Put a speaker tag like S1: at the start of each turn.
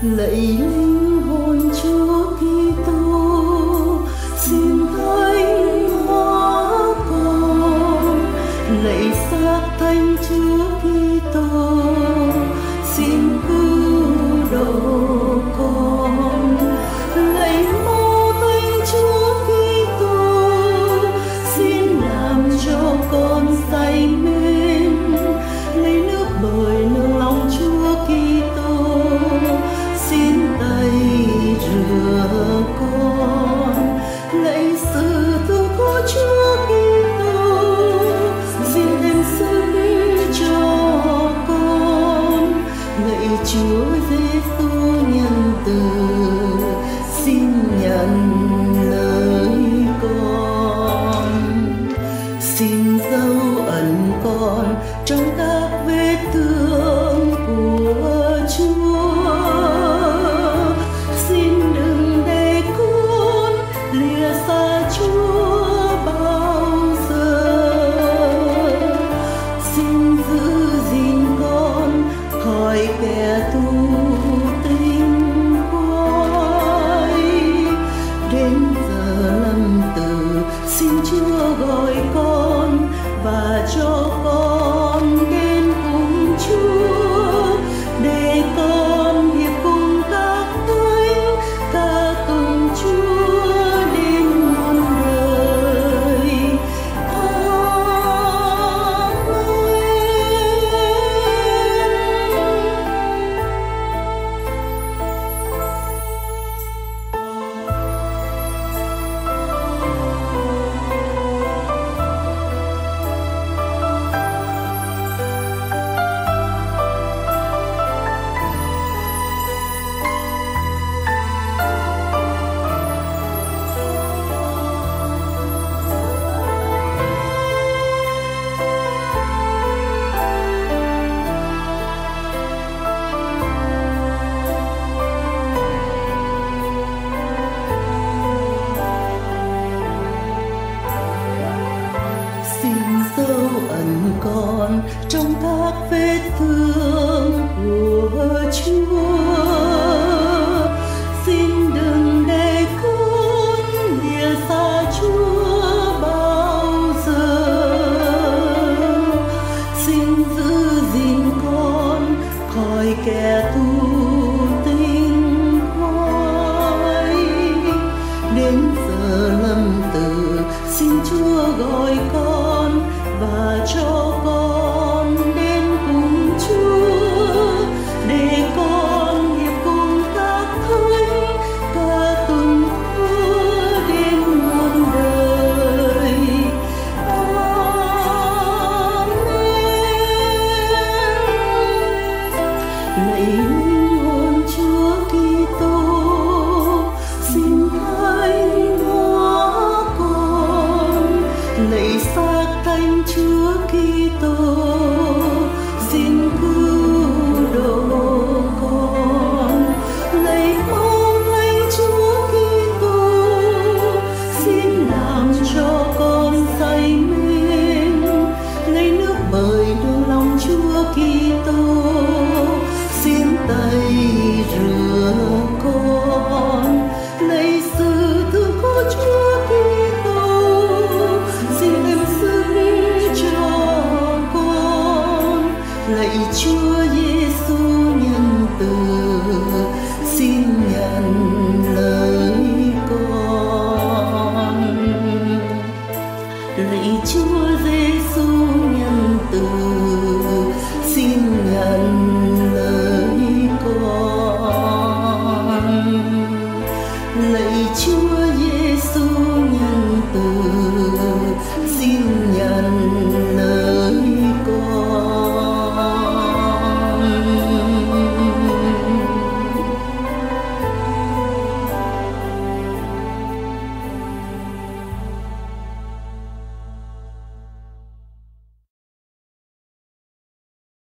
S1: lạy linh hồn Chúa Kitô, xin thánh hóa con, lạy xác thánh Chúa Kitô, xin cứu độ con, lạy máu thánh Chúa Kitô, xin làm cho con say mến, lấy nước bời nương lòng Chúa Kitô, xin tay rửa con, lạy sự thương của Chúa Kitô, xin thêm sức cho con, lạy Chúa Giêsu nhân từ, xin nhận lời con, xin dấu ẩn con trong các vết thương của Chúa, xin đừng để con lìa xa Chúa bao giờ, xin giữ gìn con khỏi kẻ thù tinh quái, đến giờ lâm tử xin Chúa gọi con và cho con đến cùng Chúa, để con hiệp cùng các thánh ca tụng Chúa đến muôn đời. Dấu ẩn con trong các vết thương của Chúa, xin đừng để con lìa xa Chúa bao giờ, xin giữ gìn con khỏi kẻ thù tinh quái, đến giờ lâm tử xin Chúa gọi con và cho con đến cùng Chúa, để con hiệp cùng các thánh ca tụng Chúa đến muôn đời. Amen. Lạy linh hồn Chúa Kitô, xin thánh hóa con, lạy xác thánh Chúa Kitô, xin cứu